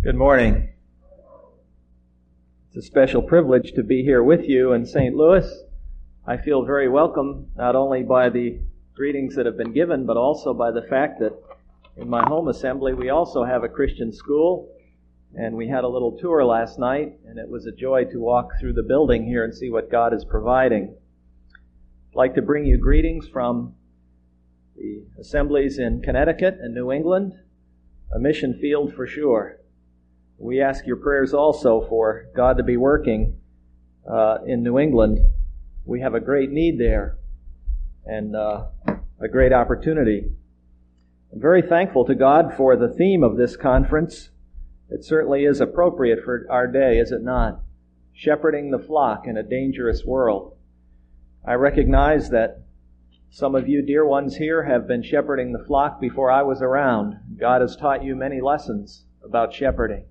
Good morning. It's a special privilege to be here with you in St. Louis. I feel very welcome, not only by the greetings that have been given, but also by the fact that in my home assembly we also have a Christian school, and we had a little tour last night, and it was a joy to walk through the building here and see what God is providing. I'd like to bring you greetings from the assemblies in Connecticut and New England, a mission field for sure. We ask your prayers also for God to be working in New England. We have a great need there and a great opportunity. I'm very thankful to God for the theme of this conference. It certainly is appropriate for our day, is it not? Shepherding the flock in a dangerous world. I recognize that some of you dear ones here have been shepherding the flock before I was around. God has taught you many lessons about shepherding.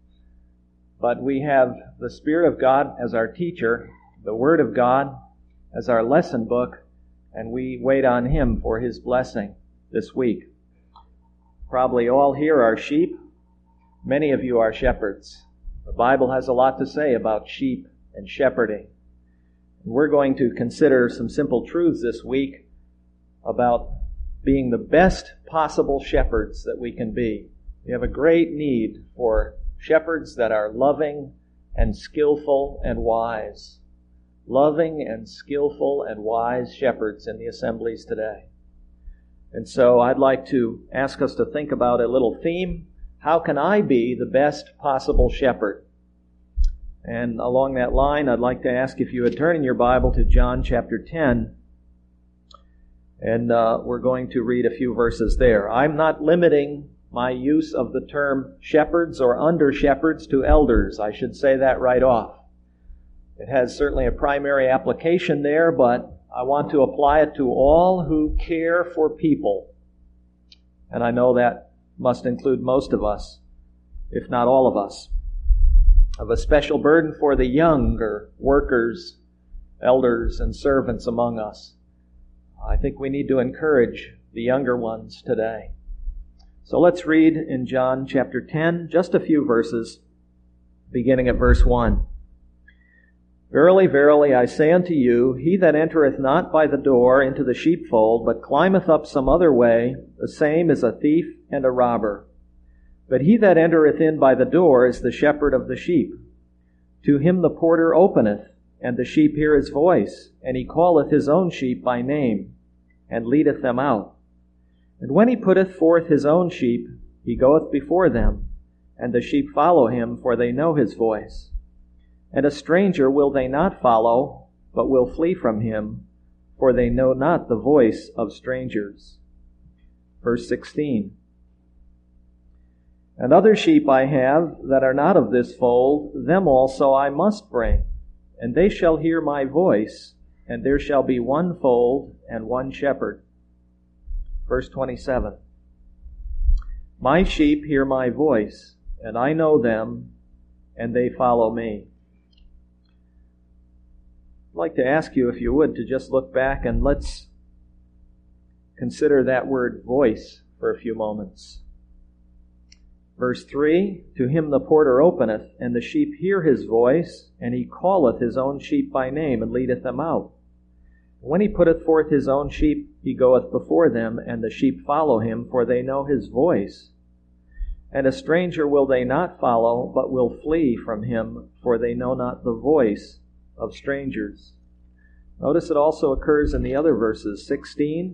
But we have the Spirit of God as our teacher, the Word of God as our lesson book, and we wait on Him for His blessing this week. Probably all here are sheep. Many of you are shepherds. The Bible has a lot to say about sheep and shepherding. And we're going to consider some simple truths this week about being the best possible shepherds that we can be. We have a great need for shepherds that are loving and skillful and wise. Loving and skillful and wise shepherds in the assemblies today. And so I'd like to ask us to think about a little theme. How can I be the best possible shepherd? And along that line, I'd like to ask if you would turn in your Bible to John chapter 10. And we're going to read a few verses there. I'm not limiting my use of the term shepherds or under-shepherds to elders. I should say that right off. It has certainly a primary application there, but I want to apply it to all who care for people. And I know that must include most of us, if not all of us. I have a special burden for the younger workers, elders, and servants among us. I think we need to encourage the younger ones today. So let's read in John chapter 10, just a few verses, beginning at verse 1. Verily, verily, I say unto you, he that entereth not by the door into the sheepfold, but climbeth up some other way, the same is a thief and a robber. But he that entereth in by the door is the shepherd of the sheep. To him the porter openeth, and the sheep hear his voice, and he calleth his own sheep by name, and leadeth them out. And when he putteth forth his own sheep, he goeth before them, and the sheep follow him, for they know his voice. And a stranger will they not follow, but will flee from him, for they know not the voice of strangers. Verse 16. And other sheep I have that are not of this fold, them also I must bring, and they shall hear my voice, and there shall be one fold and one shepherd. Verse 27. My sheep hear my voice, and I know them, and they follow me. I'd like to ask you, if you would, to just look back and let's consider that word voice for a few moments. Verse 3, to him the porter openeth, and the sheep hear his voice, and he calleth his own sheep by name, and leadeth them out. When he putteth forth his own sheep, he goeth before them, and the sheep follow him, for they know his voice. And a stranger will they not follow, but will flee from him, for they know not the voice of strangers. Notice it also occurs in the other verses. 16,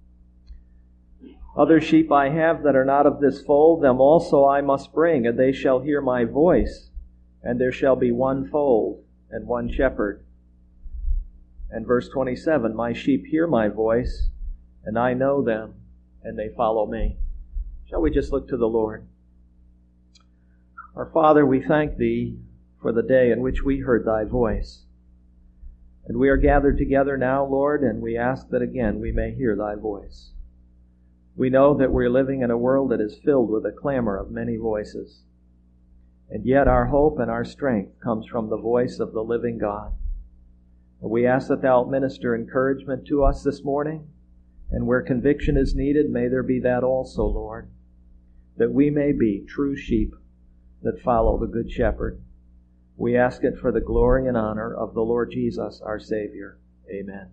other sheep I have that are not of this fold, them also I must bring, and they shall hear my voice, and there shall be one fold and one shepherd. And verse 27, my sheep hear my voice, and I know them, and they follow me. Shall we just look to the Lord? Our Father, we thank Thee for the day in which we heard Thy voice. And we are gathered together now, Lord, and we ask that again we may hear Thy voice. We know that we're living in a world that is filled with the clamor of many voices. And yet our hope and our strength comes from the voice of the living God. We ask that Thou minister encouragement to us this morning, and where conviction is needed, may there be that also, Lord, that we may be true sheep that follow the Good Shepherd. We ask it for the glory and honor of the Lord Jesus, our Savior. Amen.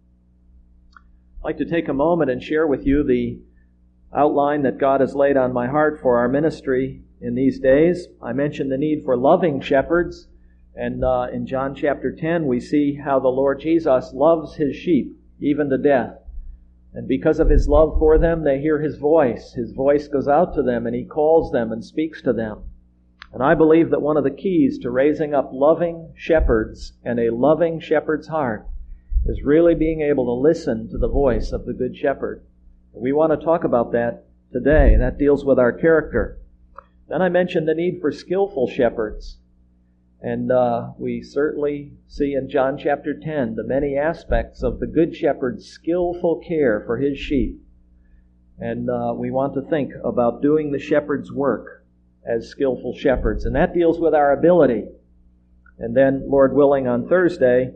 I'd like to take a moment and share with you the outline that God has laid on my heart for our ministry in these days. I mentioned the need for loving shepherds, and in John chapter 10 we see how the Lord Jesus loves His sheep, even to death. And because of His love for them, they hear His voice. His voice goes out to them, and He calls them and speaks to them. And I believe that one of the keys to raising up loving shepherds and a loving shepherd's heart is really being able to listen to the voice of the Good Shepherd. We want to talk about that today. That deals with our character. Then I mentioned the need for skillful shepherds. And we certainly see in John chapter 10 the many aspects of the Good Shepherd's skillful care for His sheep. And we want to think about doing the shepherd's work as skillful shepherds. And that deals with our ability. And then, Lord willing, on Thursday,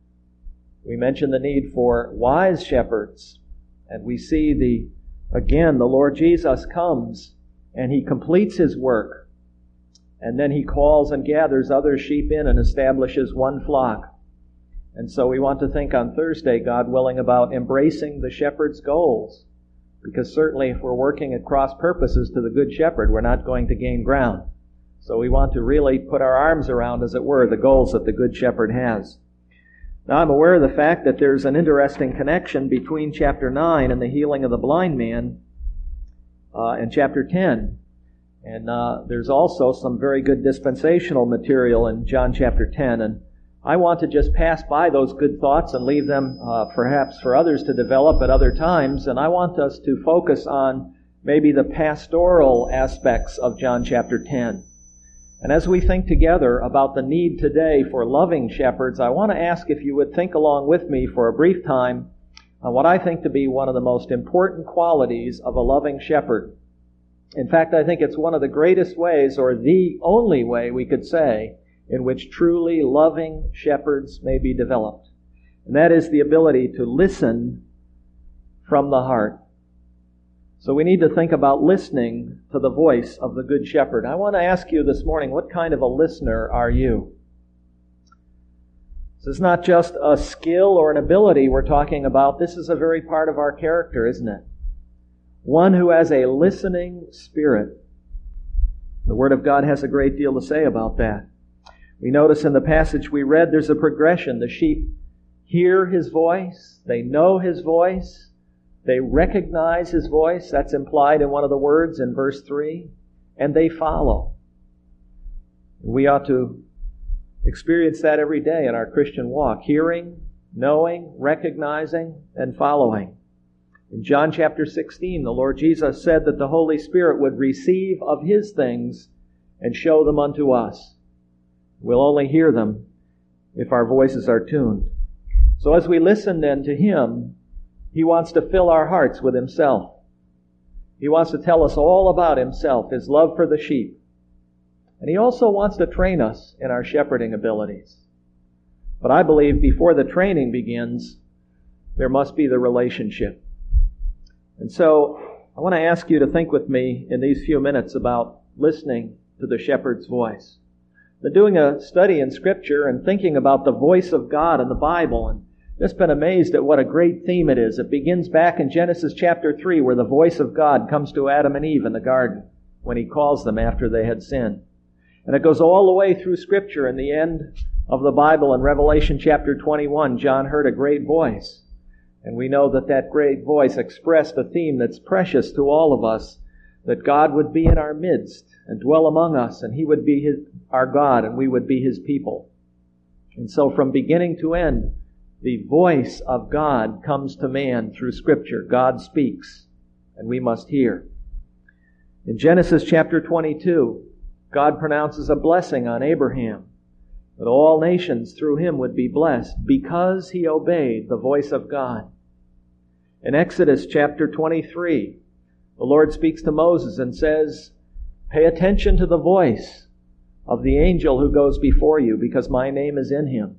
we mentioned the need for wise shepherds. And we see the Lord Jesus comes and He completes His work. And then He calls and gathers other sheep in and establishes one flock. And so we want to think on Thursday, God willing, about embracing the shepherd's goals. Because certainly if we're working at cross purposes to the Good Shepherd, we're not going to gain ground. So we want to really put our arms around, as it were, the goals that the Good Shepherd has. Now I'm aware of the fact that there's an interesting connection between chapter 9 and the healing of the blind man and chapter 10. And there's also some very good dispensational material in John chapter 10. And I want to just pass by those good thoughts and leave them perhaps for others to develop at other times. And I want us to focus on maybe the pastoral aspects of John chapter 10. And as we think together about the need today for loving shepherds, I want to ask if you would think along with me for a brief time on what I think to be one of the most important qualities of a loving shepherd. In fact, I think it's one of the greatest ways, or the only way we could say, in which truly loving shepherds may be developed. And that is the ability to listen from the heart. So we need to think about listening to the voice of the Good Shepherd. I want to ask you this morning, what kind of a listener are you? This is not just a skill or an ability we're talking about. This is a very part of our character, isn't it? One who has a listening spirit. The Word of God has a great deal to say about that. We notice in the passage we read, there's a progression. The sheep hear His voice. They know His voice. They recognize His voice. That's implied in one of the words in verse 3. And they follow. We ought to experience that every day in our Christian walk. Hearing, knowing, recognizing, and following. In John chapter 16, the Lord Jesus said that the Holy Spirit would receive of His things and show them unto us. We'll only hear them if our voices are tuned. So as we listen then to Him, He wants to fill our hearts with Himself. He wants to tell us all about Himself, His love for the sheep. And He also wants to train us in our shepherding abilities. But I believe before the training begins, there must be the relationship. And so I want to ask you to think with me in these few minutes about listening to the shepherd's voice. Been doing a study in Scripture and thinking about the voice of God in the Bible, and just been amazed at what a great theme it is. It begins back in Genesis chapter 3, where the voice of God comes to Adam and Eve in the garden when He calls them after they had sinned. And it goes all the way through Scripture. In the end of the Bible, in Revelation chapter 21, John heard a great voice. And we know that that great voice expressed a theme that's precious to all of us, that God would be in our midst and dwell among us, and He would be our God, and we would be His people. And so from beginning to end, the voice of God comes to man through Scripture. God speaks, and we must hear. In Genesis chapter 22, God pronounces a blessing on Abraham, that all nations through him would be blessed because he obeyed the voice of God. In Exodus chapter 23, the Lord speaks to Moses and says, "Pay attention to the voice of the angel who goes before you, because my name is in him."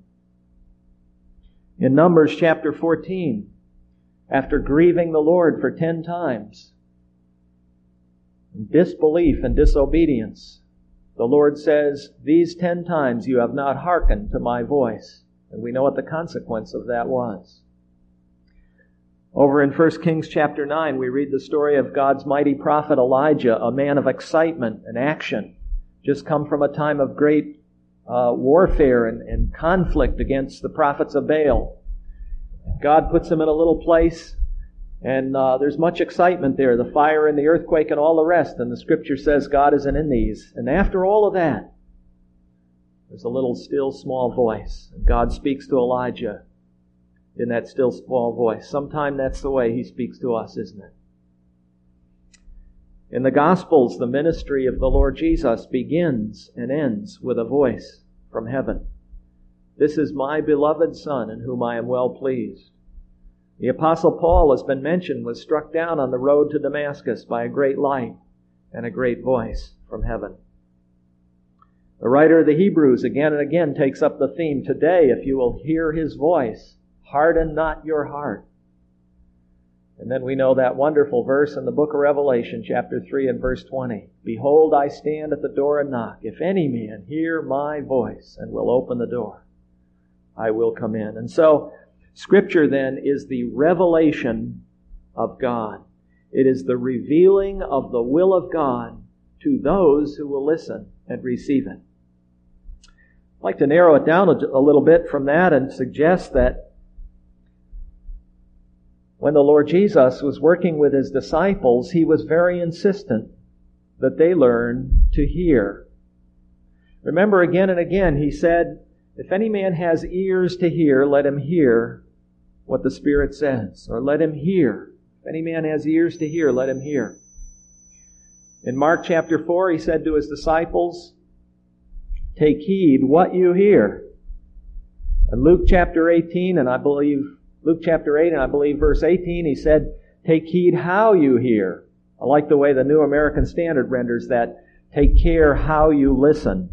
In Numbers chapter 14, after grieving the Lord for 10 times, in disbelief and disobedience, The Lord says, "These 10 times you have not hearkened to my voice." And we know what the consequence of that was. Over in 1 Kings chapter 9, we read the story of God's mighty prophet Elijah, a man of excitement and action, just come from a time of great warfare and conflict against the prophets of Baal. God puts him in a little place, and there's much excitement there, the fire and the earthquake and all the rest, and the Scripture says God isn't in these. And after all of that, there's a little still small voice, and God speaks to Elijah in that still small voice. Sometime that's the way He speaks to us, isn't it? In the Gospels, the ministry of the Lord Jesus begins and ends with a voice from heaven. "This is my beloved Son, in whom I am well pleased." The Apostle Paul, has been mentioned, was struck down on the road to Damascus by a great light and a great voice from heaven. The writer of the Hebrews again and again takes up the theme, "Today, if you will hear His voice, harden not your heart." And then we know that wonderful verse in the book of Revelation, chapter 3 and verse 20. "Behold, I stand at the door and knock. If any man hear my voice and will open the door, I will come in." And so, Scripture then is the revelation of God. It is the revealing of the will of God to those who will listen and receive it. I'd like to narrow it down a little bit from that and suggest that when the Lord Jesus was working with His disciples, He was very insistent that they learn to hear. Remember, again and again, He said, "If any man has ears to hear, let him hear what the Spirit says." Or let him hear. If any man has ears to hear, let him hear. In Mark chapter 4, He said to His disciples, "Take heed what you hear." In Luke chapter 18, and I believe Luke chapter 8, and I believe verse 18, He said, "Take heed how you hear." I like the way the New American Standard renders that. "Take care how you listen."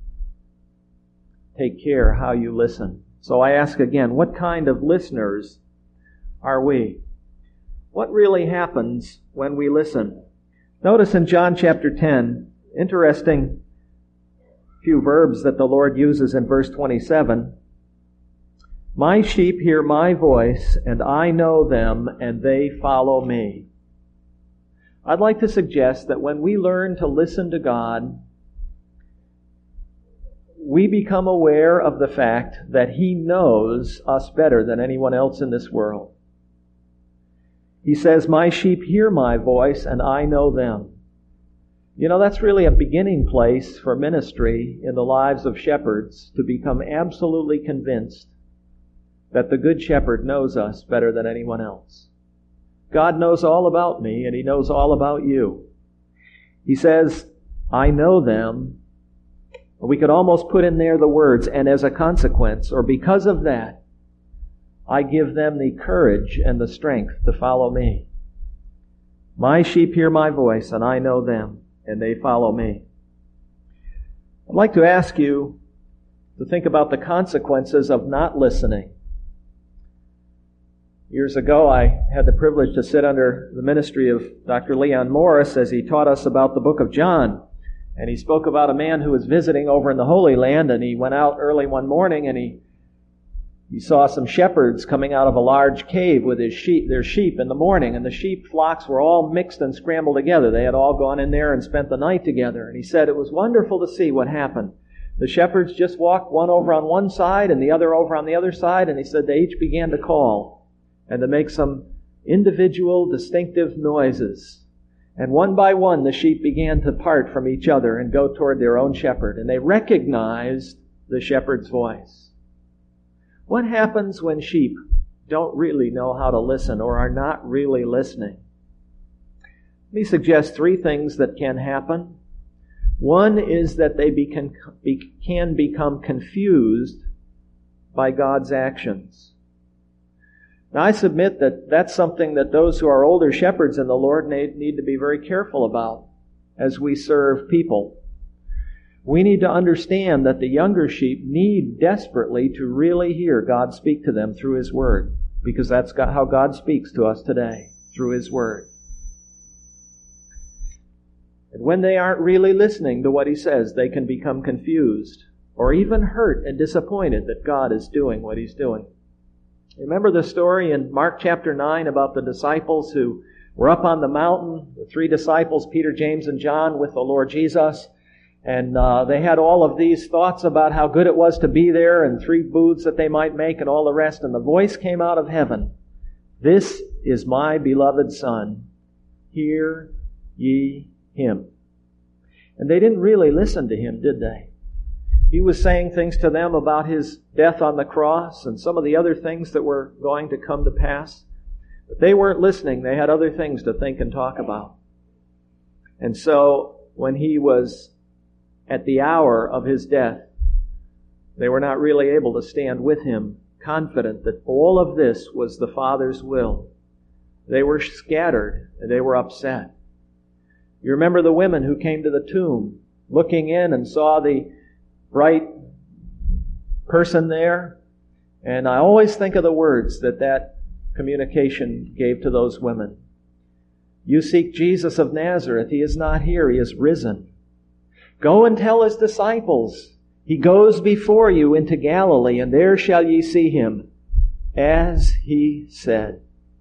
Take care how you listen. So I ask again, what kind of listeners are we? What really happens when we listen? Notice in John chapter 10, interesting few verbs that the Lord uses in verse 27. "My sheep hear my voice, and I know them, and they follow me." I'd like to suggest that when we learn to listen to God, we become aware of the fact that He knows us better than anyone else in this world. He says, "My sheep hear my voice, and I know them." You know, that's really a beginning place for ministry in the lives of shepherds, to become absolutely convinced that the Good Shepherd knows us better than anyone else. God knows all about me, and He knows all about you. He says, "I know them." We could almost put in there the words, "and as a consequence," or because of that, I give them the courage and the strength to follow me. "My sheep hear my voice, and I know them, and they follow me." I'd like to ask you to think about the consequences of not listening. Years ago, I had the privilege to sit under the ministry of Dr. Leon Morris as he taught us about the book of John. And he spoke about a man who was visiting over in the Holy Land, and he went out early one morning and he saw some shepherds coming out of a large cave with their sheep in the morning, and the sheep flocks were all mixed and scrambled together. They had all gone in there and spent the night together. And he said it was wonderful to see what happened. The shepherds just walked one over on one side and the other over on the other side, and he said they each began to call and to make some individual distinctive noises. And one by one, the sheep began to part from each other and go toward their own shepherd. And they recognized the shepherd's voice. What happens when sheep don't really know how to listen or are not really listening? Let me suggest 3 things that can happen. One is that they can become confused by God's actions. Now, I submit that that's something that those who are older shepherds in the Lord need to be very careful about as we serve people. We need to understand that the younger sheep need desperately to really hear God speak to them through His Word, because that's how God speaks to us today, through His Word. And when they aren't really listening to what He says, they can become confused or even hurt and disappointed that God is doing what He's doing. Remember the story in Mark chapter 9 about the disciples who were up on the mountain, the three disciples, Peter, James, and John, with the Lord Jesus. And they had all of these thoughts about how good it was to be there and 3 booths that they might make and all the rest. And the voice came out of heaven, "This is my beloved Son. Hear ye Him." And they didn't really listen to Him, did they? He was saying things to them about His death on the cross and some of the other things that were going to come to pass. But they weren't listening. They had other things to think and talk about. And so when He was at the hour of His death, they were not really able to stand with Him, confident that all of this was the Father's will. They were scattered and they were upset. You remember the women who came to the tomb, looking in and saw the bright person there. And I always think of the words that communication gave to those women. "You seek Jesus of Nazareth. He is not here. He is risen. Go and tell His disciples, He goes before you into Galilee, and there shall ye see Him, as He said."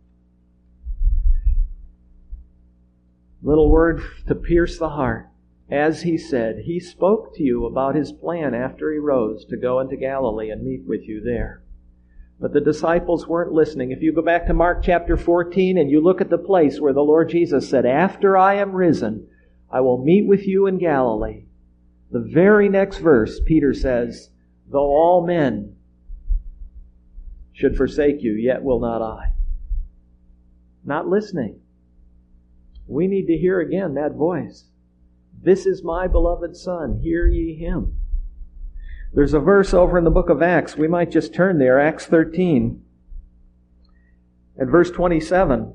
Little word to pierce the heart. As He said. He spoke to you about His plan after He rose to go into Galilee and meet with you there. But the disciples weren't listening. If you go back to Mark chapter 14 and you look at the place where the Lord Jesus said, "After I am risen, I will meet with you in Galilee." The very next verse, Peter says, "Though all men should forsake you, yet will not I." Not listening. We need to hear again that voice. "This is my beloved Son, hear ye Him." There's a verse over in the book of Acts. We might just turn there, Acts 13. At verse 27.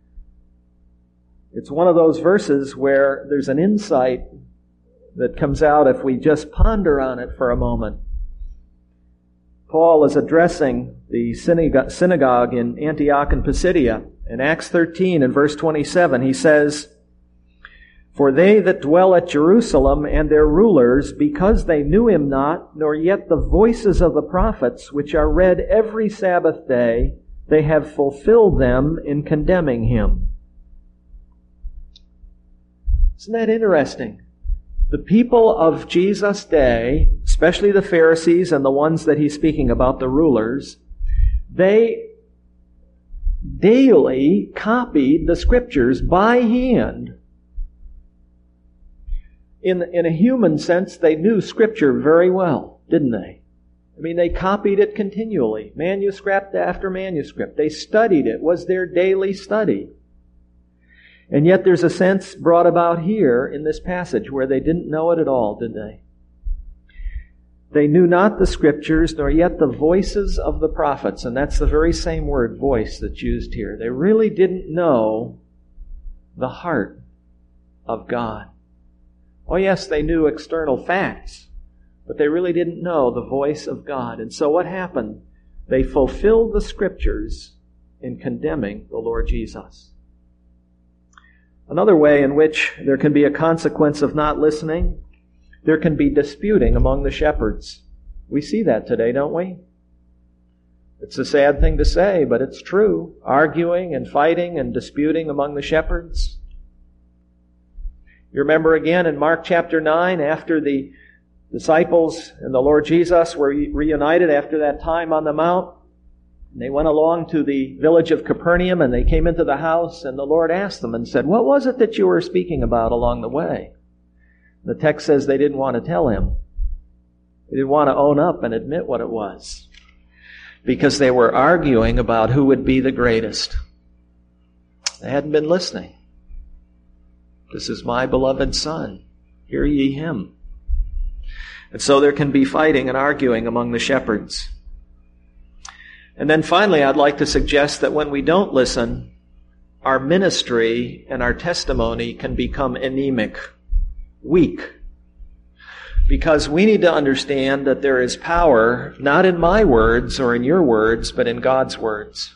It's one of those verses where there's an insight that comes out if we just ponder on it for a moment. Paul is addressing the synagogue in Antioch and Pisidia. In Acts 13 and verse 27, he says, "For they that dwell at Jerusalem and their rulers, because they knew Him not, nor yet the voices of the prophets, which are read every Sabbath day, they have fulfilled them in condemning Him." Isn't that interesting? The people of Jesus' day, especially the Pharisees and the ones that he's speaking about, the rulers, they daily copied the Scriptures by hand. In a human sense, they knew Scripture very well, didn't they? I mean, they copied it continually, manuscript after manuscript. They studied it. It was their daily study. And yet there's a sense brought about here in this passage where they didn't know it at all, did they? They knew not the Scriptures, nor yet the voices of the prophets. And that's the very same word, voice, that's used here. They really didn't know the heart of God. Oh yes, they knew external facts, but they really didn't know the voice of God. And so what happened? They fulfilled the Scriptures in condemning the Lord Jesus. Another way in which there can be a consequence of not listening, there can be disputing among the shepherds. We see that today, don't we? It's a sad thing to say, but it's true. Arguing and fighting and disputing among the shepherds. You remember again in Mark chapter 9, after the disciples and the Lord Jesus were reunited after that time on the Mount, and they went along to the village of Capernaum and they came into the house, and the Lord asked them and said, "What was it that you were speaking about along the way?" The text says they didn't want to tell him. They didn't want to own up and admit what it was, because they were arguing about who would be the greatest. They hadn't been listening. "This is my beloved Son. Hear ye Him." And so there can be fighting and arguing among the shepherds. And then finally, I'd like to suggest that when we don't listen, our ministry and our testimony can become anemic, weak. Because we need to understand that there is power, not in my words or in your words, but in God's words.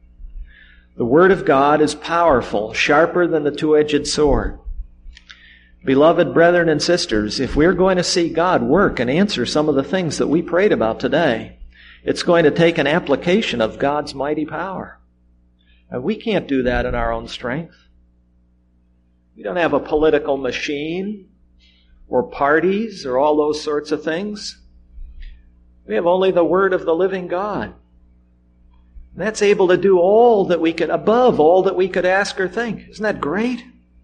The Word of God is powerful, sharper than the two-edged sword. Beloved brethren and sisters, if we're going to see God work and answer some of the things that we prayed about today, it's going to take an application of God's mighty power. And we can't do that in our own strength. We don't have a political machine or parties or all those sorts of things. We have only the Word of the living God. And that's able to do all that we could, above all that we could ask or think. Isn't that great?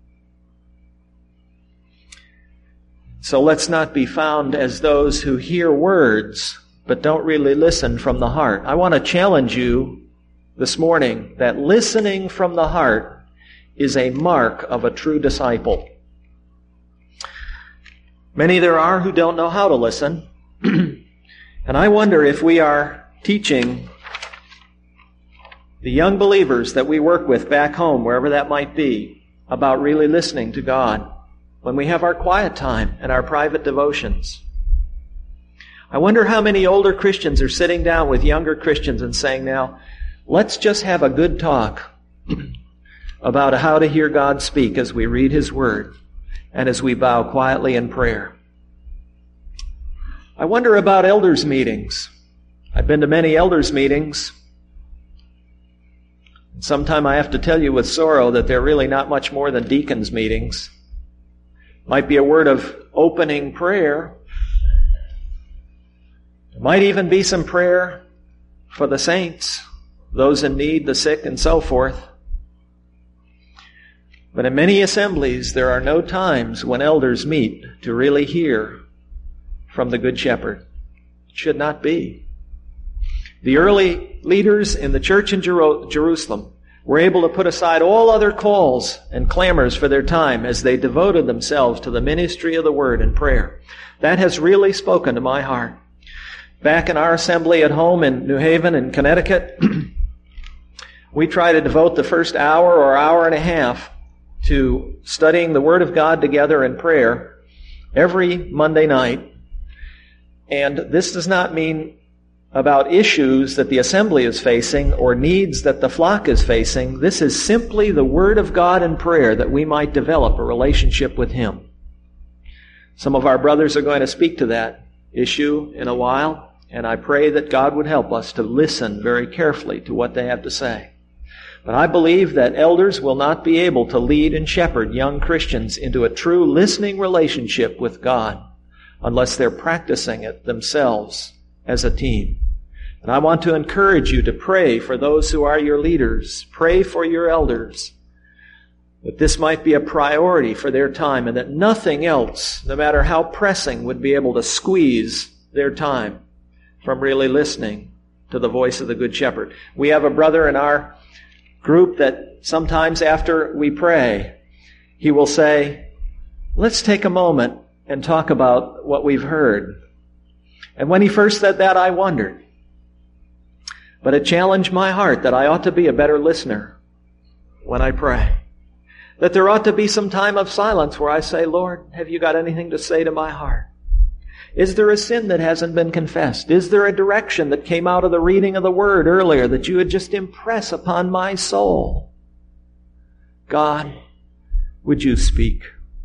So let's not be found as those who hear words but don't really listen from the heart. I want to challenge you this morning that listening from the heart is a mark of a true disciple. Many there are who don't know how to listen. And I wonder if we are teaching the young believers that we work with back home, wherever that might be, about really listening to God when we have our quiet time and our private devotions. I wonder how many older Christians are sitting down with younger Christians and saying, now, let's just have a good talk about how to hear God speak as we read His Word and as we bow quietly in prayer. I wonder about elders' meetings. I've been to many elders' meetings. Sometime I have to tell you with sorrow that they're really not much more than deacons' meetings. Might be a word of opening prayer. There might even be some prayer for the saints, those in need, the sick, and so forth. But in many assemblies, there are no times when elders meet to really hear from the Good Shepherd. It should not be. The early leaders in the church in Jerusalem were able to put aside all other calls and clamors for their time as they devoted themselves to the ministry of the Word and prayer. That has really spoken to my heart. Back in our assembly at home in New Haven in Connecticut, we try to devote the first hour or hour and a half to studying the Word of God together in prayer every Monday night. And this does not mean about issues that the assembly is facing or needs that the flock is facing. This is simply the Word of God in prayer that we might develop a relationship with Him. Some of our brothers are going to speak to that issue in a while, and I pray that God would help us to listen very carefully to what they have to say. But I believe that elders will not be able to lead and shepherd young Christians into a true listening relationship with God unless they're practicing it themselves as a team. And I want to encourage you to pray for those who are your leaders. Pray for your elders, that this might be a priority for their time and that nothing else, no matter how pressing, would be able to squeeze their time from really listening to the voice of the Good Shepherd. We have a brother in our group that sometimes after we pray, he will say, let's take a moment and talk about what we've heard. And when he first said that, I wondered. But it challenged my heart that I ought to be a better listener when I pray. That there ought to be some time of silence where I say, Lord, have you got anything to say to my heart? Is there a sin that hasn't been confessed? Is there a direction that came out of the reading of the Word earlier that you would just impress upon my soul? God, would you speak?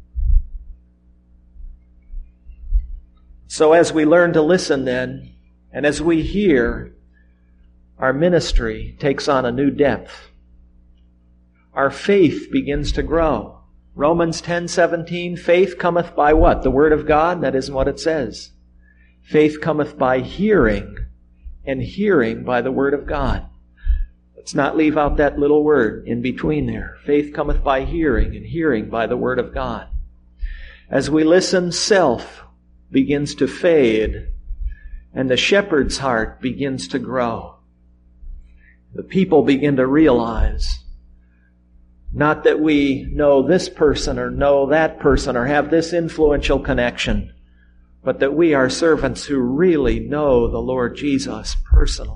So as we learn to listen then, and as we hear, our ministry takes on a new depth. Our faith begins to grow. Romans 10:17, faith cometh by what? The Word of God? That isn't what it says. Faith cometh by hearing, and hearing by the Word of God. Let's not leave out that little word in between there. Faith cometh by hearing, and hearing by the Word of God. As we listen, self begins to fade, and the shepherd's heart begins to grow. The people begin to realize not that we know this person or know that person or have this influential connection, but that we are servants who really know the Lord Jesus personally.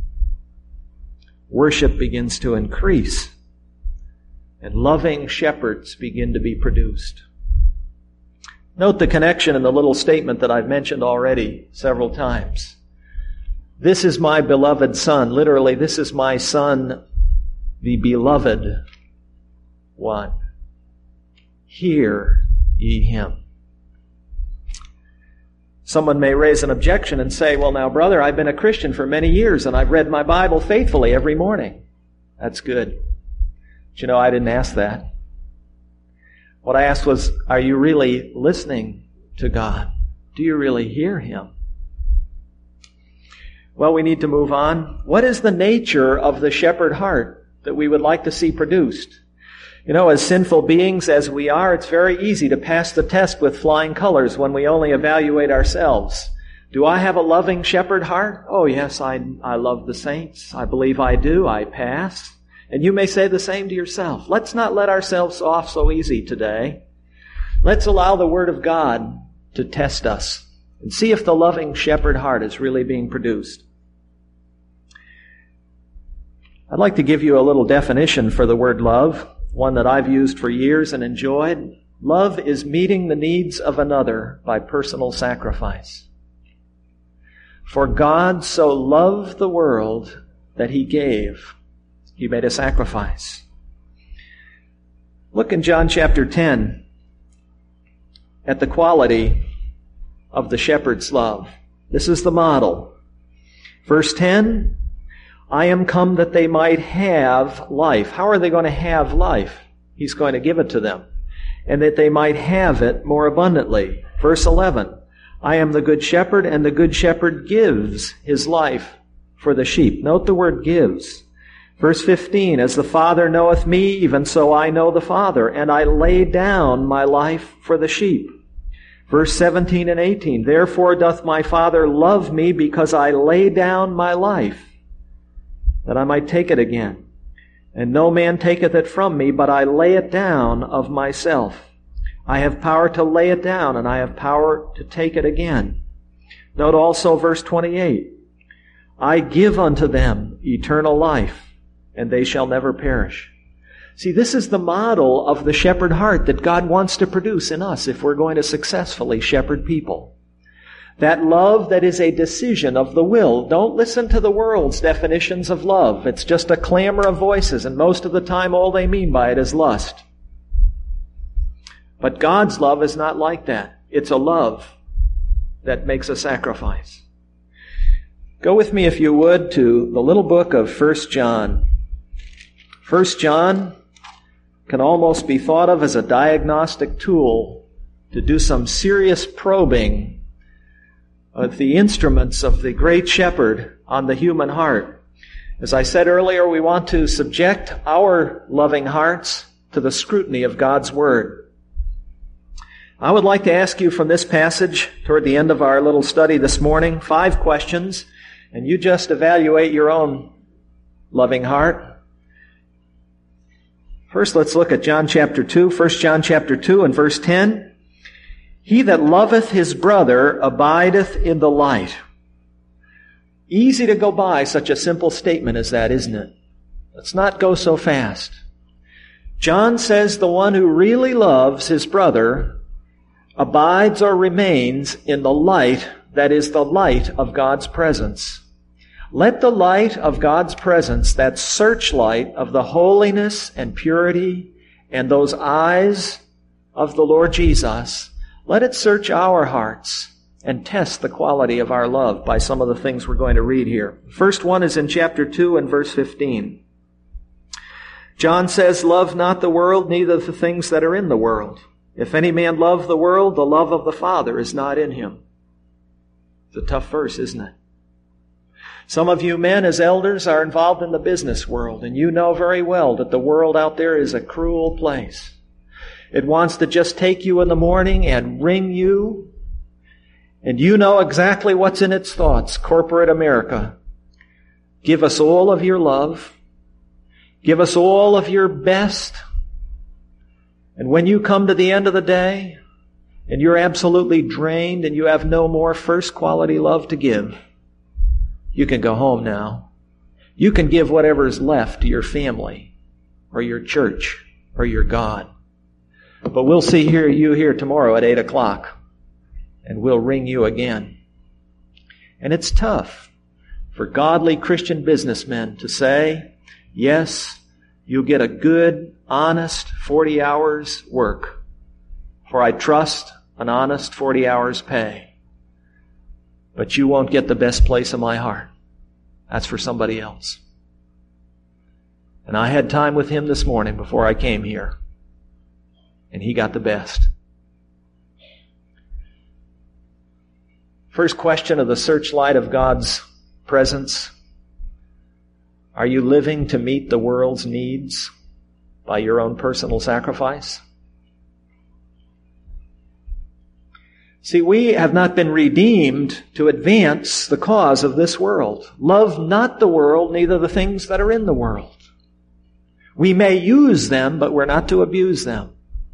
Worship begins to increase, and loving shepherds begin to be produced. Note the connection in the little statement that I've mentioned already several times. This is my beloved Son. Literally, this is my Son, the beloved one. Hear ye him. Someone may raise an objection and say, well, now, brother, I've been a Christian for many years and I've read my Bible faithfully every morning. That's good. But you know, I didn't ask that. What I asked was, are you really listening to God? Do you really hear Him? Well, we need to move on. What is the nature of the shepherd heart that we would like to see produced? You know, as sinful beings as we are, it's very easy to pass the test with flying colors when we only evaluate ourselves. Do I have a loving shepherd heart? Oh, yes, I love the saints. I believe I do. I pass. And you may say the same to yourself. Let's not let ourselves off so easy today. Let's allow the Word of God to test us and see if the loving shepherd heart is really being produced. I'd like to give you a little definition for the word love, one that I've used for years and enjoyed. Love is meeting the needs of another by personal sacrifice. For God so loved the world that He gave. He made a sacrifice. Look in John chapter 10 at the quality of the shepherd's love. This is the model. Verse 10, I am come that they might have life. How are they going to have life? He's going to give it to them. And that they might have it more abundantly. Verse 11, I am the good shepherd, and the good shepherd gives his life for the sheep. Note the word gives. Verse 15, as the Father knoweth me, even so I know the Father, and I lay down my life for the sheep. Verse 17 and 18, therefore doth my Father love me, because I lay down my life, that I might take it again. And no man taketh it from me, but I lay it down of myself. I have power to lay it down, and I have power to take it again. Note also verse 28. I give unto them eternal life, and they shall never perish. See, this is the model of the shepherd heart that God wants to produce in us if we're going to successfully shepherd people. That love that is a decision of the will. Don't listen to the world's definitions of love. It's just a clamor of voices, and most of the time all they mean by it is lust. But God's love is not like that. It's a love that makes a sacrifice. Go with me, if you would, to the little book of 1 John. 1 John can almost be thought of as a diagnostic tool to do some serious probing of the instruments of the great shepherd on the human heart. As I said earlier, we want to subject our loving hearts to the scrutiny of God's Word. I would like to ask you from this passage, toward the end of our little study this morning, 5 questions, and you just evaluate your own loving heart. First, let's look at John chapter 2, 1 John chapter 2 and verse 10. He that loveth his brother abideth in the light. Easy to go by such a simple statement as that, isn't it? Let's not go so fast. John says the one who really loves his brother abides or remains in the light that is the light of God's presence. Let the light of God's presence, that searchlight of the holiness and purity and those eyes of the Lord Jesus, let it search our hearts and test the quality of our love by some of the things we're going to read here. First one is in chapter 2 and verse 15. John says, love not the world, neither the things that are in the world. If any man love the world, the love of the Father is not in him. It's a tough verse, isn't it? Some of you men as elders are involved in the business world, and you know very well that the world out there is a cruel place. It wants to just take you in the morning and wring you. And you know exactly what's in its thoughts. Corporate America. Give us all of your love. Give us all of your best. And when you come to the end of the day and you're absolutely drained and you have no more first quality love to give, you can go home now. You can give whatever is left to your family or your church or your God. But we'll see you here tomorrow at 8 o'clock, and we'll ring you again. And it's tough for godly Christian businessmen to say, yes, you'll get a good, honest 40 hours work. for I trust an honest 40 hours pay. But you won't get the best place of my heart. That's for somebody else. And I had time with him this morning before I came here. And he got the best. First question of the searchlight of God's presence. Are you living to meet the world's needs by your own personal sacrifice? See, we have not been redeemed to advance the cause of this world. Love not the world, neither the things that are in the world. We may use them, but we're not to abuse them.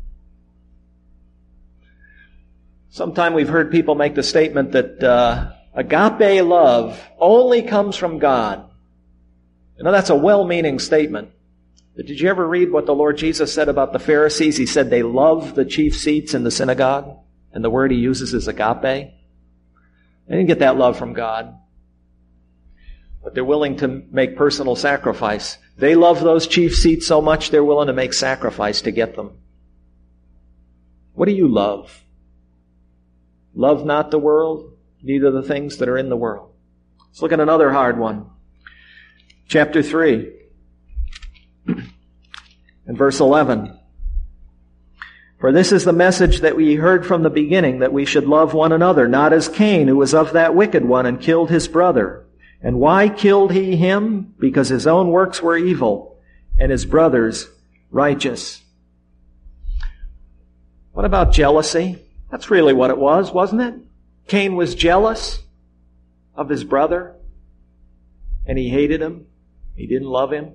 Sometime we've heard people make the statement that agape love only comes from God. You know, that's a well-meaning statement. But did you ever read what the Lord Jesus said about the Pharisees? He said they love the chief seats in the synagogue, and the word he uses is agape. They didn't get that love from God. But they're willing to make personal sacrifice. They love those chief seats so much they're willing to make sacrifice to get them. What do you love? Love not the world, neither the things that are in the world. Let's look at another hard one. Chapter 3 and verse 11. For this is the message that we heard from the beginning, that we should love one another, not as Cain, who was of that wicked one and killed his brother. And why killed he him? Because his own works were evil and his brother's righteous. What about jealousy? That's really what it was, wasn't it? Cain was jealous of his brother, and he hated him. He didn't love him.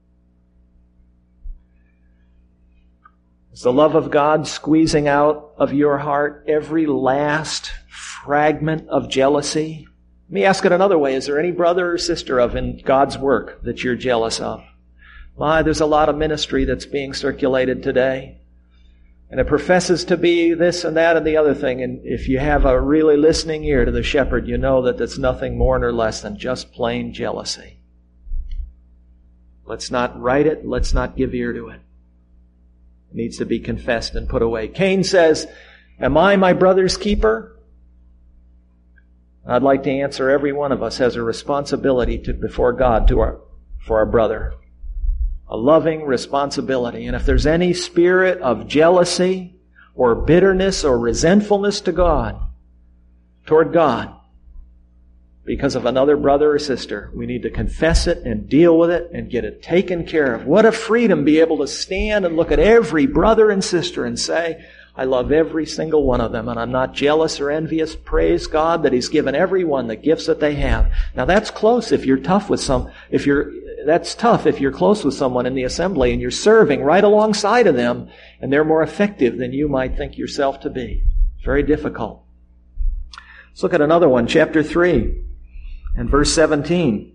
Is the love of God squeezing out of your heart every last fragment of jealousy? Let me ask it another way. Is there any brother or sister in God's work that you're jealous of? Why, there's a lot of ministry that's being circulated today. And it professes to be this and that and the other thing. And if you have a really listening ear to the shepherd, you know that it's nothing more nor less than just plain jealousy. Let's not write it. Let's not give ear to it. It needs to be confessed and put away. Cain says, am I my brother's keeper? I'd like to answer every one of us has a responsibility before God for our brother. A loving responsibility. And if there's any spirit of jealousy or bitterness or resentfulness toward God, because of another brother or sister, we need to confess it and deal with it and get it taken care of. What a freedom be able to stand and look at every brother and sister and say, I love every single one of them, and I'm not jealous or envious. Praise God that He's given everyone the gifts that they have. Now that's close if you're tough with that's tough if you're close with someone in the assembly and you're serving right alongside of them and they're more effective than you might think yourself to be. It's very difficult. Let's look at another one, chapter 3 and verse 17.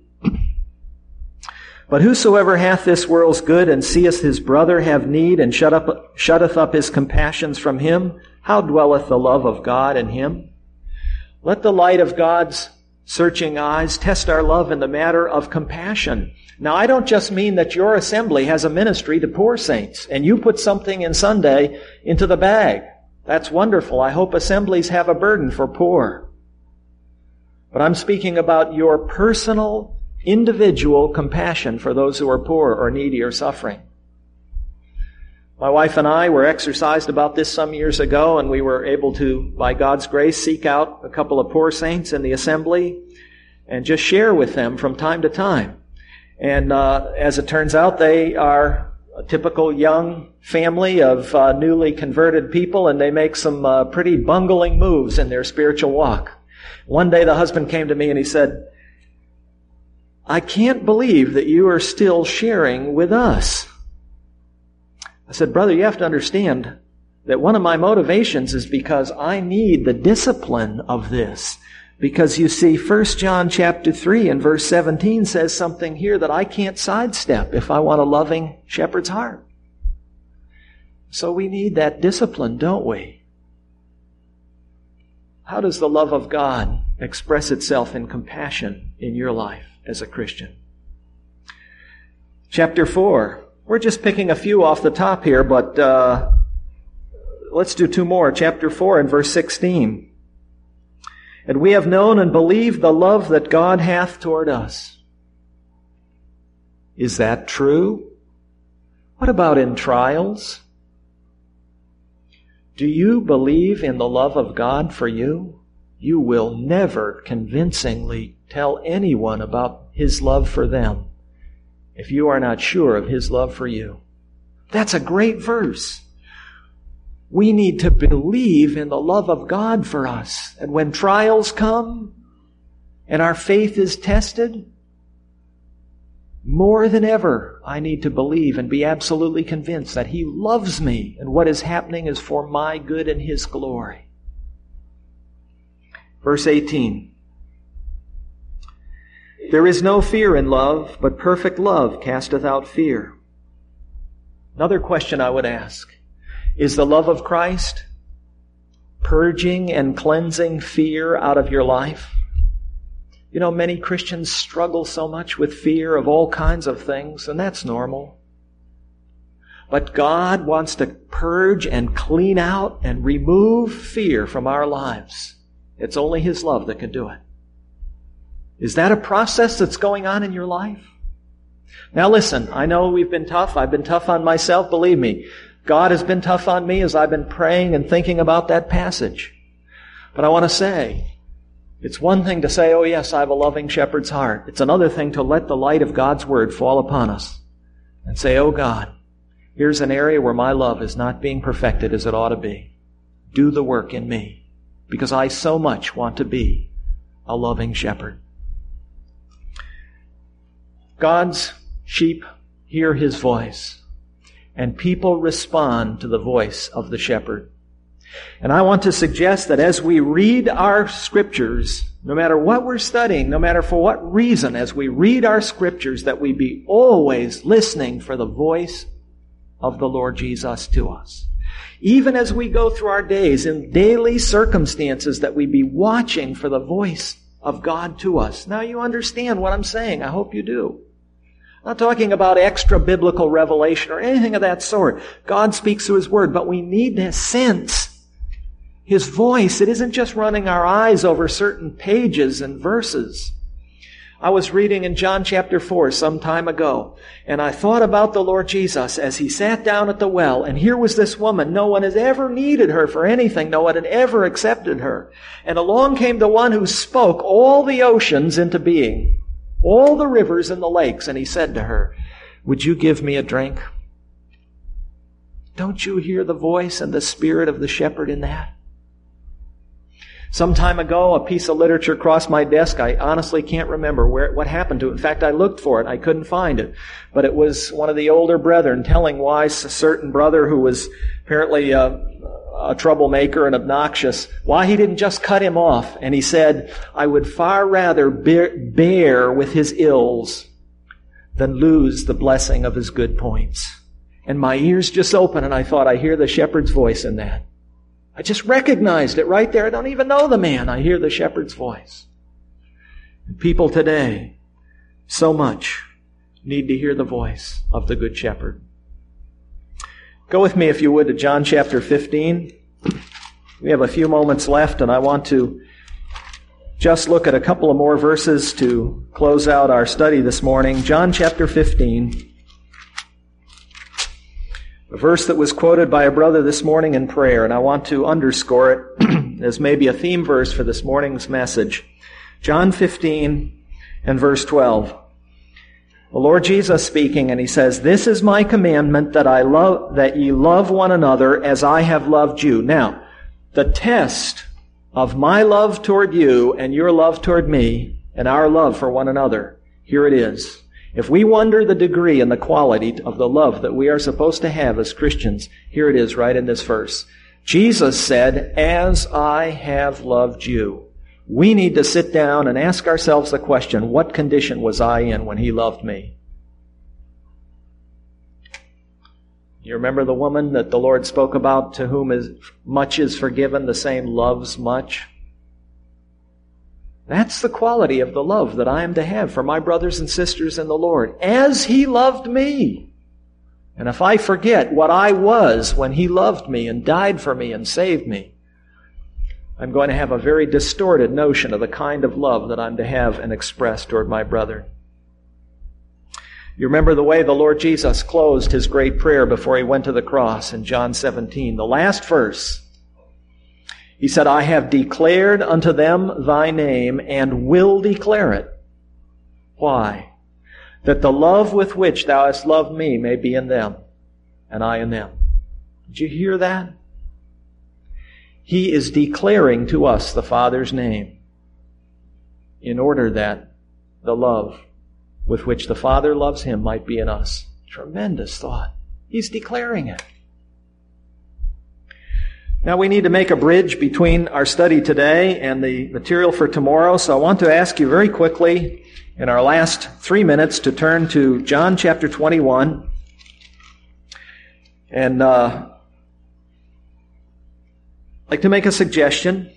But whosoever hath this world's good and seeth his brother have need and shutteth up his compassions from him, how dwelleth the love of God in him? Let the light of God's searching eyes test our love in the matter of compassion. Now, I don't just mean that your assembly has a ministry to poor saints and you put something in Sunday into the bag. That's wonderful. I hope assemblies have a burden for poor. But I'm speaking about your personal, individual compassion for those who are poor or needy or suffering. My wife and I were exercised about this some years ago, and we were able to, by God's grace, seek out a couple of poor saints in the assembly and just share with them from time to time. And as it turns out, they are a typical young family of newly converted people, and they make some pretty bungling moves in their spiritual walk. One day the husband came to me and he said, I can't believe that you are still sharing with us. I said, brother, you have to understand that one of my motivations is because I need the discipline of this. Because you see, 1 John chapter 3 and verse 17 says something here that I can't sidestep if I want a loving shepherd's heart. So we need that discipline, don't we? How does the love of God express itself in compassion in your life as a Christian? Chapter 4. We're just picking a few off the top here, but let's do two more. Chapter 4 and verse 16. And we have known and believed the love that God hath toward us. Is that true? What about in trials? Do you believe in the love of God for you? You will never convincingly tell anyone about His love for them if you are not sure of His love for you. That's a great verse. We need to believe in the love of God for us. And when trials come and our faith is tested, more than ever, I need to believe and be absolutely convinced that He loves me and what is happening is for my good and His glory. Verse 18. There is no fear in love, but perfect love casteth out fear. Another question I would ask, is the love of Christ purging and cleansing fear out of your life? You know, many Christians struggle so much with fear of all kinds of things, and that's normal. But God wants to purge and clean out and remove fear from our lives. It's only His love that can do it. Is that a process that's going on in your life? Now listen, I know we've been tough. I've been tough on myself, believe me. God has been tough on me as I've been praying and thinking about that passage. But I want to say, it's one thing to say, oh yes, I have a loving shepherd's heart. It's another thing to let the light of God's Word fall upon us and say, oh God, here's an area where my love is not being perfected as it ought to be. Do the work in me, because I so much want to be a loving shepherd. God's sheep hear His voice, and people respond to the voice of the shepherd. And I want to suggest that as we read our Scriptures, no matter what we're studying, no matter for what reason, as we read our Scriptures, that we be always listening for the voice of the Lord Jesus to us. Even as we go through our days in daily circumstances, that we be watching for the voice of God to us. Now you understand what I'm saying. I hope you do. I'm not talking about extra biblical revelation or anything of that sort. God speaks through His Word, but we need to sense His voice. It isn't just running our eyes over certain pages and verses. I was reading in John chapter 4 some time ago, and I thought about the Lord Jesus as He sat down at the well, and here was this woman. No one had ever needed her for anything. No one had ever accepted her. And along came the one who spoke all the oceans into being, all the rivers and the lakes, and He said to her, would you give me a drink? Don't you hear the voice and the spirit of the shepherd in that? Some time ago, a piece of literature crossed my desk. I honestly can't remember what happened to it. In fact, I looked for it. I couldn't find it. But it was one of the older brethren telling why a certain brother who was apparently a troublemaker and obnoxious, why he didn't just cut him off. And he said, I would far rather bear with his ills than lose the blessing of his good points. And my ears just opened, and I thought, I hear the shepherd's voice in that. I just recognized it right there. I don't even know the man. I hear the shepherd's voice. And people today, so much, need to hear the voice of the Good Shepherd. Go with me, if you would, to John chapter 15. We have a few moments left, and I want to just look at a couple of more verses to close out our study this morning. John chapter 15. A verse that was quoted by a brother this morning in prayer, and I want to underscore it as maybe a theme verse for this morning's message. John 15 and verse 12. The Lord Jesus speaking, and He says, this is my commandment, that ye love one another as I have loved you. Now, the test of my love toward you and your love toward me and our love for one another, here it is. If we wonder the degree and the quality of the love that we are supposed to have as Christians, here it is right in this verse. Jesus said, as I have loved you. We need to sit down and ask ourselves the question, what condition was I in when He loved me? You remember the woman that the Lord spoke about, to whom much is forgiven, the same loves much? That's the quality of the love that I am to have for my brothers and sisters in the Lord, as He loved me. And if I forget what I was when He loved me and died for me and saved me, I'm going to have a very distorted notion of the kind of love that I'm to have and express toward my brother. You remember the way the Lord Jesus closed His great prayer before He went to the cross in John 17. The last verse, He said, I have declared unto them thy name and will declare it. Why? That the love with which thou hast loved me may be in them, and I in them. Did you hear that? He is declaring to us the Father's name in order that the love with which the Father loves Him might be in us. Tremendous thought. He's declaring it. Now we need to make a bridge between our study today and the material for tomorrow, so I want to ask you very quickly in our last 3 minutes to turn to John chapter 21. And I'd like to make a suggestion.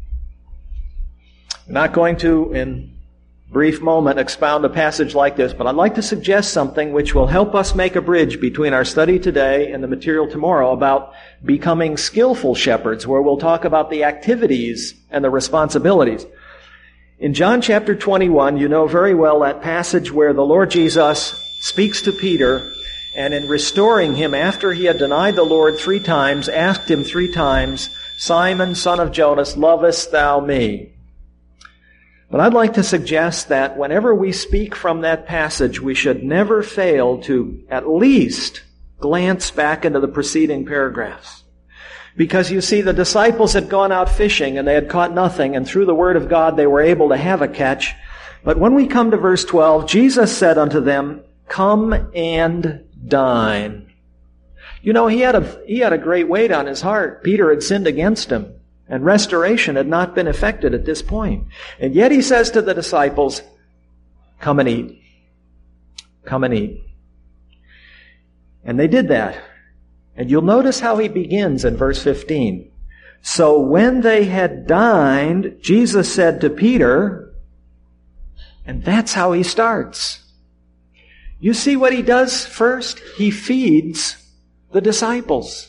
I'm not going to, in a brief moment, expound a passage like this, but I'd like to suggest something which will help us make a bridge between our study today and the material tomorrow about becoming skillful shepherds, where we'll talk about the activities and the responsibilities. In John chapter 21, you know very well that passage where the Lord Jesus speaks to Peter, and in restoring him after he had denied the Lord 3 times, asked him 3 times, Simon, son of Jonas, lovest thou me? But I'd like to suggest that whenever we speak from that passage, we should never fail to at least glance back into the preceding paragraphs. Because you see, the disciples had gone out fishing and they had caught nothing, and through the Word of God they were able to have a catch. But when we come to verse 12, Jesus said unto them, Come and dine. You know, he had a great weight on his heart. Peter had sinned against him, and restoration had not been effected at this point. And yet he says to the disciples, Come and eat. Come and eat. And they did that. And you'll notice how he begins in verse 15. So when they had dined, Jesus said to Peter, and that's how he starts. You see what he does first? He feeds the disciples.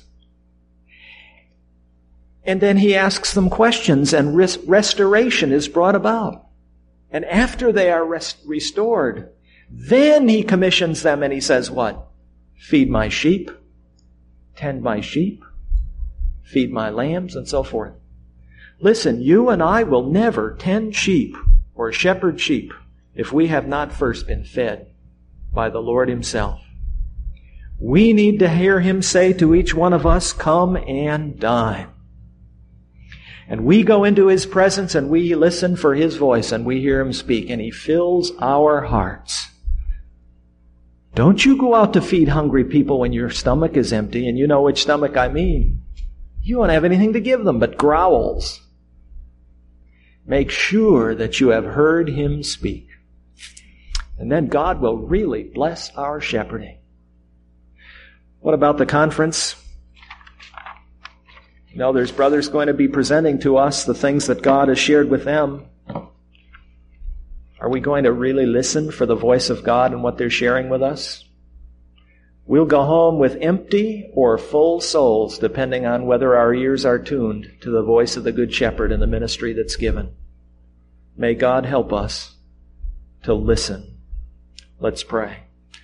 And then he asks them questions, and restoration is brought about. And after they are restored, then he commissions them and he says what? Feed my sheep. Tend my sheep, feed my lambs, and so forth. Listen, you and I will never tend sheep or shepherd sheep if we have not first been fed by the Lord Himself. We need to hear Him say to each one of us, Come and dine. And we go into His presence and we listen for His voice and we hear Him speak, and He fills our hearts. Don't you go out to feed hungry people when your stomach is empty, and you know which stomach I mean. You won't have anything to give them but growls. Make sure that you have heard Him speak. And then God will really bless our shepherding. What about the conference? You know, there's brothers going to be presenting to us the things that God has shared with them. Are we going to really listen for the voice of God and what they're sharing with us? We'll go home with empty or full souls, depending on whether our ears are tuned to the voice of the Good Shepherd and the ministry that's given. May God help us to listen. Let's pray.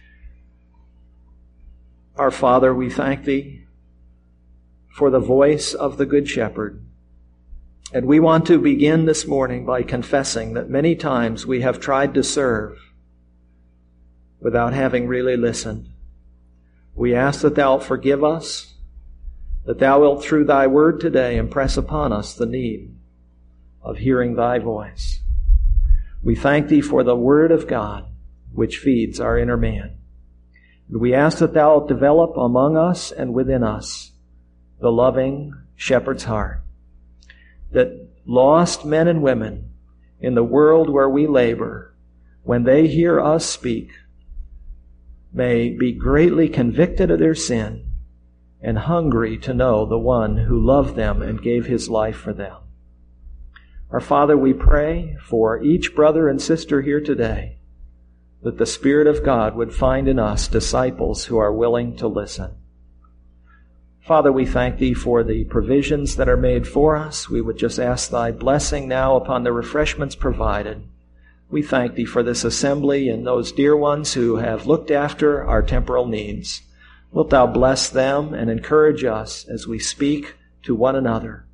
Our Father, we thank Thee for the voice of the Good Shepherd. And we want to begin this morning by confessing that many times we have tried to serve without having really listened. We ask that Thou wilt forgive us, that Thou wilt through Thy word today impress upon us the need of hearing Thy voice. We thank Thee for the Word of God, which feeds our inner man. And we ask that Thou wilt develop among us and within us the loving shepherd's heart, that lost men and women in the world where we labor, when they hear us speak, may be greatly convicted of their sin and hungry to know the one who loved them and gave His life for them. Our Father, we pray for each brother and sister here today, that the Spirit of God would find in us disciples who are willing to listen. Father, we thank Thee for the provisions that are made for us. We would just ask Thy blessing now upon the refreshments provided. We thank Thee for this assembly and those dear ones who have looked after our temporal needs. Wilt Thou bless them and encourage us as we speak to one another.